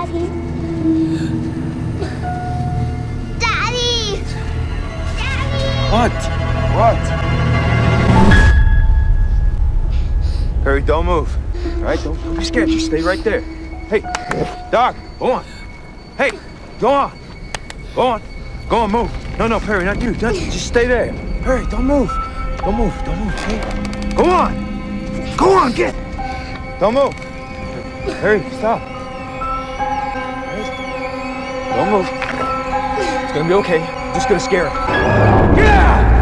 Daddy. Daddy! Daddy! What? Perry, don't move. All right, don't be scared. Just stay right there. Hey, Doc, go on. Hey, go on. Go on. Go on, move. No, Perry, not you. Just stay there. Perry, don't move. Don't move. Hey, go on. Go on, get. Don't move. Perry, stop. Hey, don't move. It's gonna be okay. I'm just gonna scare him. Yeah!